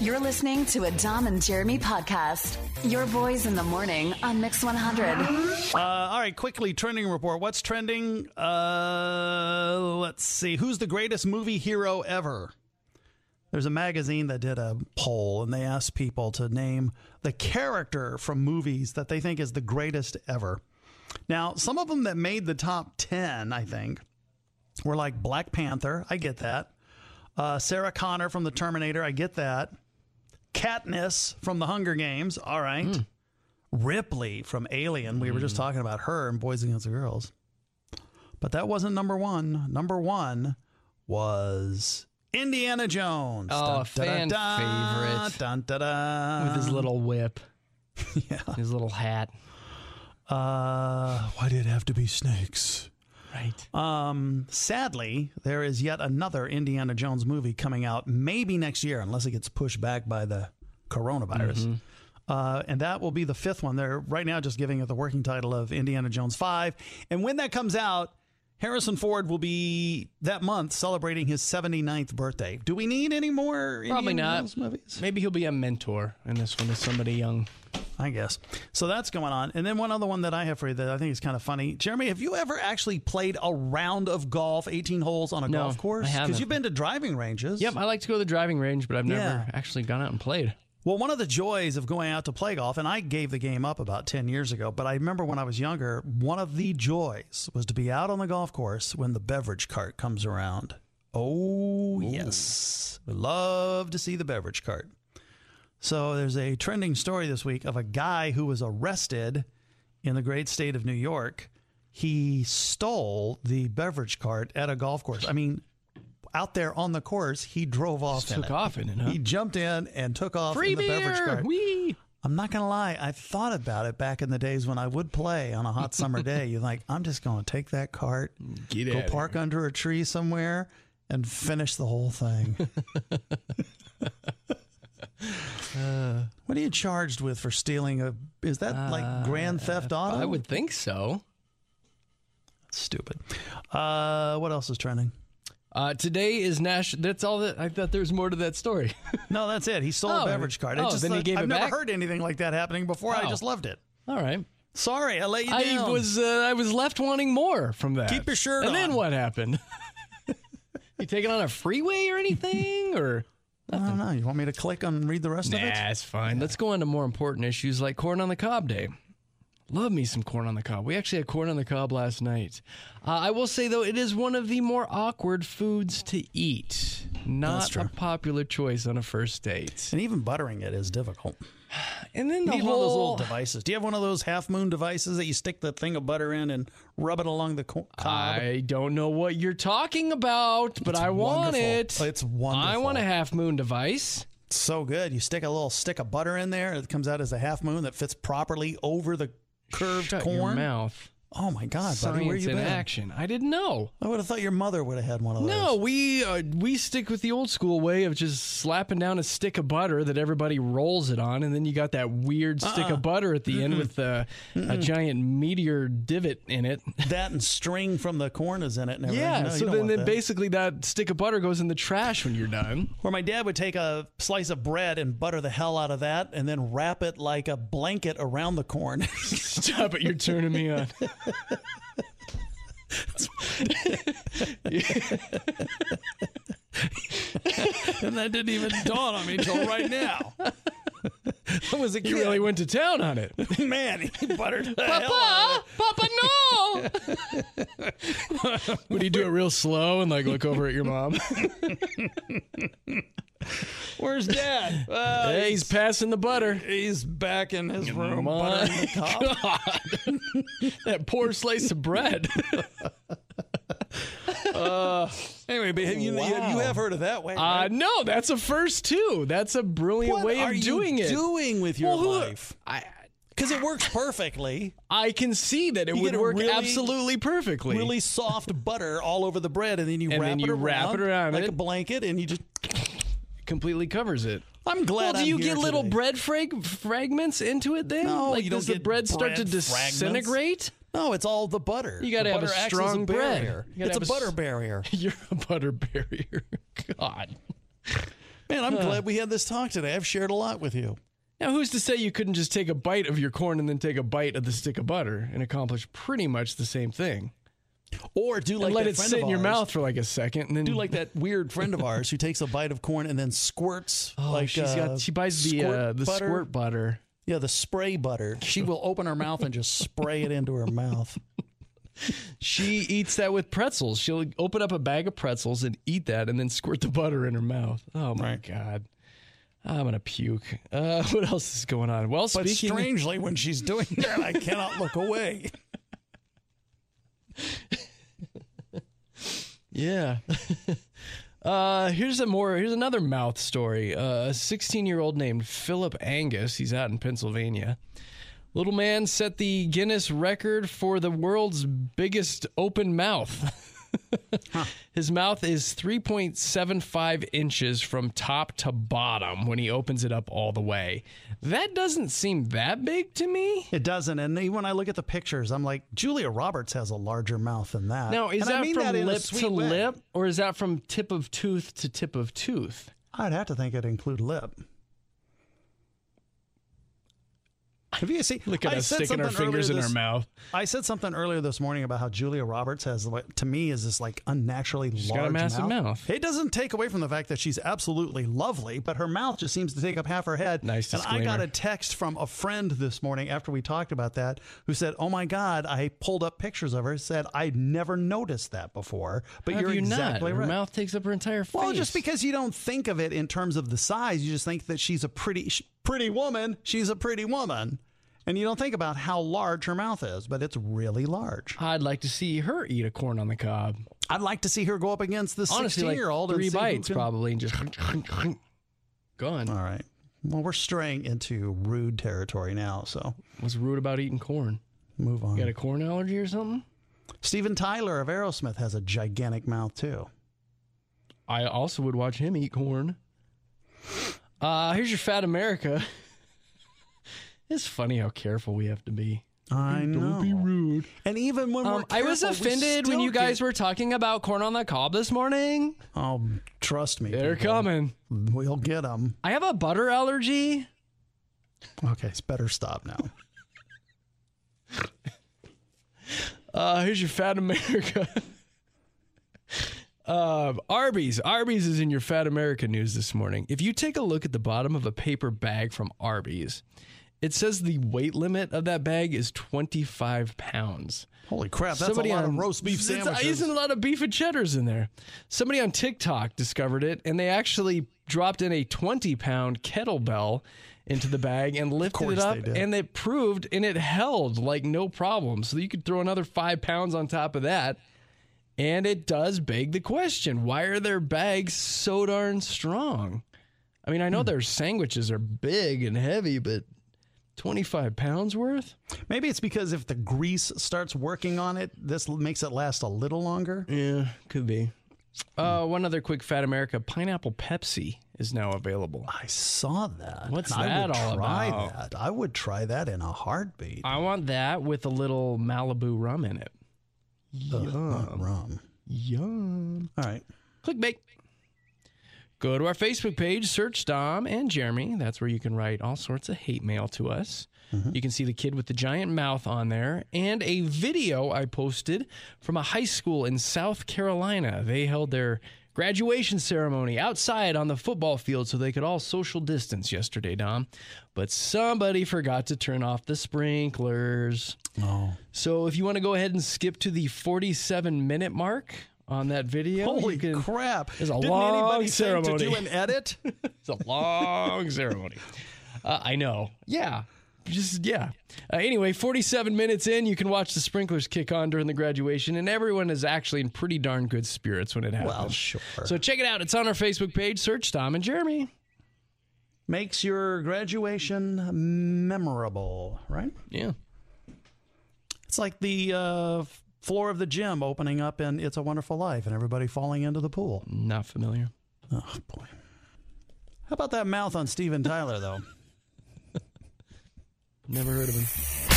You're listening to a Dom and Jeremy podcast. Your boys in the morning on Mix 100. All right, quickly, trending report. What's trending? Let's see. Who's the greatest movie hero ever? There's a magazine that did a poll, and they asked people to name the character from movies that they think is the greatest ever. Now, some of them that made the top 10, I think, were like Black Panther. I get that. Sarah Connor from The Terminator. I get that. Katniss from The Hunger Games. All right. Ripley from Alien. We were just talking about her in Boys Against the Girls. But that wasn't number one. Number one was Indiana Jones. Oh, fan favorite. Dun, dun, dun. With his little whip. Yeah. His little hat. Why did it have to be snakes? Right. Sadly, there is yet another Indiana Jones movie coming out maybe next year, unless it gets pushed back by the coronavirus. And that will be the fifth one. They're right now just giving it the working title of Indiana Jones 5. And when that comes out, Harrison Ford will be that month celebrating his 79th birthday. Do we need any more Probably Indiana not. Jones movies? Maybe he'll be a mentor in this one to somebody young. I guess. So that's going on. And then one other one that I have for you that I think is kind of funny. Jeremy, have you ever actually played a round of golf, 18 holes on a golf course? I haven't. Because you've been to driving ranges. Yep, I like to go to the driving range, but I've never actually gone out and played. Well, one of the joys of going out to play golf, and I gave the game up about 10 years ago, but I remember when I was younger, one of the joys was to be out on the golf course when the beverage cart comes around. Oh, yes. We love to see the beverage cart. So there's a trending story this week of a guy who was arrested in the great state of New York. He stole the beverage cart at a golf course. I mean, out there on the course, he drove off in it. Took off in it, huh? He jumped in and took off Free in the beer! beverage cart. Whee! I'm not going to lie. I thought about it back in the days when I would play on a hot summer day. You're like, I'm just going to take that cart, go park under a tree somewhere, and finish the whole thing. What are you charged with for stealing a... Is that like Grand Theft Auto? I would think so. Stupid. What else is trending? Today is National... That's all that... I thought there was more to that story. No, that's it. He stole a beverage cart. Then he gave it I've back? never heard anything like that happening before. I just loved it. All right. Sorry, I let you down. I was left wanting more from that. Keep your shirt on. And then what happened? You taking on a freeway or anything? Or... I don't know. You want me to click on and read the rest of it? Nah, it's fine. Let's go on to more important issues like corn on the cob day. Love me some corn on the cob. We actually had corn on the cob last night. I will say, though, it is one of the more awkward foods to eat. Not a popular choice on a first date. And even buttering it is difficult. And then you need one of those little devices. Do you have one of those half moon devices that you stick the thing of butter in and rub it along the cob? I don't know what you're talking about, but I want it. It's wonderful. I want a half moon device. It's so good. You stick a little stick of butter in there. It comes out as a half moon that fits properly over the curved Shut corn. your mouth. Oh my God, buddy, where Science you in been? action. I didn't know. I would have thought your mother would have had one of those. No, we stick with the old school way of just slapping down a stick of butter that everybody rolls it on, and then you got that weird stick of butter at the end with a giant meteor divot in it. That and string from the corn is in it and everything. Yeah, No, you so don't want then that. basically that stick of butter goes in the trash when you're done. Or my dad would take a slice of bread and butter the hell out of that and then wrap it like a blanket around the corn. Stop it, you're turning me on. And that didn't even dawn on me until right now. I was a kid. You really went to town on it. Man, he buttered the hell out of Papa, no! Would he do it real slow and like look over at your mom? Where's Dad? Hey, he's passing the butter. He's back in his room My buttering the cob. God. That poor slice of bread. Anyway, but you have heard of that way, right? No, that's a first too. That's a brilliant way of doing it. What are you doing with your life? I Because it works perfectly. I can see that it would get a work really- absolutely perfectly. Really soft butter all over the bread, and then you wrap it around like a blanket, and you just completely covers it. I'm glad. Well, do I'm you here get little today. bread fragments into it then? No, like you does don't the get bread start to bread disintegrate? No, it's all the butter. You gotta The have a butter acts strong as bread. barrier. You gotta It's a have butter barrier. You're a butter barrier. God. Man, I'm glad we had this talk today. I've shared a lot with you. Now, who's to say you couldn't just take a bite of your corn and then take a bite of the stick of butter and accomplish pretty much the same thing? Or do like and let that it friend sit of in your ours. mouth for like a second, and then Do like that weird friend of ours who takes a bite of corn and then squirts. she buys the squirt butter. Yeah, the spray butter. She will open her mouth and just spray it into her mouth. She eats that with pretzels. She'll open up a bag of pretzels and eat that, and then squirt the butter in her mouth. Oh my God, I'm gonna puke. What else is going on? Well, But strangely, when she's doing that, I cannot look away. Yeah. Here's another mouth story. A 16-year-old named Philip Angus. He's out in Pennsylvania. Little man set the Guinness record for the world's biggest open mouth. His mouth is 3.75 inches from top to bottom when he opens it up all the way. That doesn't seem that big to me. It doesn't. And even when I look at the pictures, I'm like, Julia Roberts has a larger mouth than that. Now, is And I that mean from that in a lip sweet to way. lip, or is that from tip of tooth to tip of tooth? I'd have to think it'd include lip. Have you seen? Look at us sticking our fingers in our mouth. I said something earlier this morning about how Julia Roberts has, what to me, is this like unnaturally large got a massive mouth. It doesn't take away from the fact that she's absolutely lovely, but her mouth just seems to take up half her head. Nice And disclaimer. I got a text from a friend this morning after we talked about that who said, "Oh my God!" I pulled up pictures of her. Said I'd never noticed that before. But How you're have you exactly not? right. Her mouth takes up her entire face. Well, just because you don't think of it in terms of the size, you just think that she's a pretty woman. She's a pretty woman. And you don't think about how large her mouth is, but it's really large. I'd like to see her eat a corn on the cob. I'd like to see her go up against the Honestly, like 16-year-old. 3 and see who bites can- probably, and just gone. All right. Well, we're straying into rude territory now, so What's rude about eating corn? move on. You got a corn allergy or something? Steven Tyler of Aerosmith has a gigantic mouth, too. I also would watch him eat corn. Here's your Fat America. It's funny how careful we have to be. I know. Don't be rude. And even when we're I was careful, we offended when still you guys get- were talking about corn on the cob this morning. Oh, trust me. They're people. coming. We'll get them. I have a butter allergy. Okay, it's better stop now. Here's your Fat America. Arby's. Arby's is in your Fat America news this morning. If you take a look at the bottom of a paper bag from Arby's, it says the weight limit of that bag is 25 pounds. Holy crap, that's a lot of roast beef sandwiches. Isn't a lot of beef and cheddars in there. Somebody on TikTok discovered it, and they actually dropped in a 20-pound kettlebell into the bag and lifted it up, they did. and it proved, and it held like no problem. So you could throw another 5 pounds on top of that, and it does beg the question, why are their bags so darn strong? I mean, I know their sandwiches are big and heavy, but 25 pounds worth? Maybe it's because if the grease starts working on it, this makes it last a little longer. Yeah, could be. One other quick Fat America, Pineapple Pepsi is now available. I saw that. What's and that I would all try about? That. I would try that in a heartbeat. I want that with a little Malibu rum in it. Not rum. Yum. All right. Clickbait. Go to our Facebook page, search Dom and Jeremy. That's where you can write all sorts of hate mail to us. You can see the kid with the giant mouth on there and a video I posted from a high school in South Carolina. They held their graduation ceremony outside on the football field so they could all social distance yesterday, Dom. But somebody forgot to turn off the sprinklers. Oh. So if you want to go ahead and skip to the 47-minute mark on that video. Holy you can, crap. There's a Didn't long anybody think ceremony. to do an edit? It's a long ceremony. I know. Yeah. Anyway, 47 minutes in, you can watch the sprinklers kick on during the graduation, and everyone is actually in pretty darn good spirits when it happens. Well, sure. So check it out. It's on our Facebook page. Search Tom and Jeremy. Makes your graduation memorable, right? Yeah. It's like the floor of the gym opening up in It's a Wonderful Life and everybody falling into the pool. Not familiar. Oh, boy. How about that mouth on Steven Tyler, though? Never heard of him.